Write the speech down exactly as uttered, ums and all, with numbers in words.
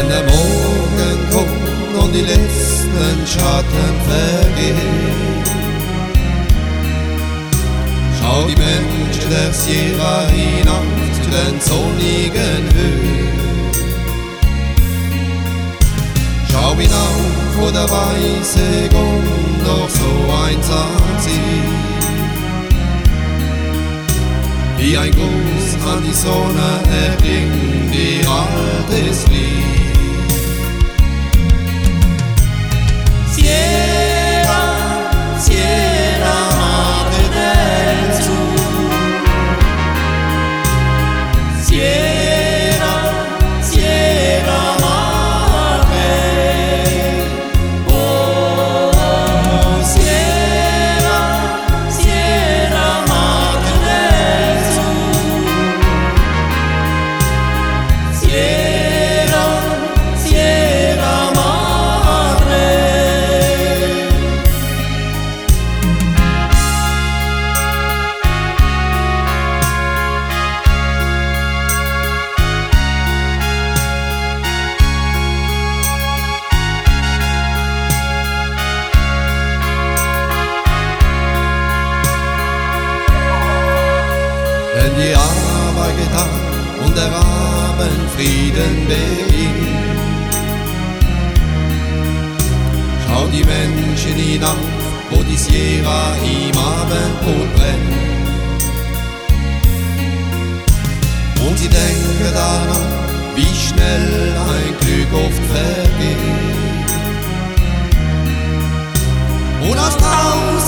Wenn der Morgen kommt und die letzten Schatten vergehen, schau die Menschen der Sierra hinauf zu den sonnigen Höhen. Schau hinauf, wo der weiße Grund noch so einsam sieht. Wie ein Gruß an die Sonne erklingt ihr altes Lied. Sierra, Sierra Madre del Sur. Sierra, Sierra Madre. Oh, Sierra, Sierra Madre del Sur. Sierra, Sierra Madre. Wenn die Arbeit getan und der Abendfrieden beginnt, schau die Menschen hinauf, wo die Sierra im Abendbrot brennt. Und sie denken daran, wie schnell ein Glück oft vergeht. Und aus tausend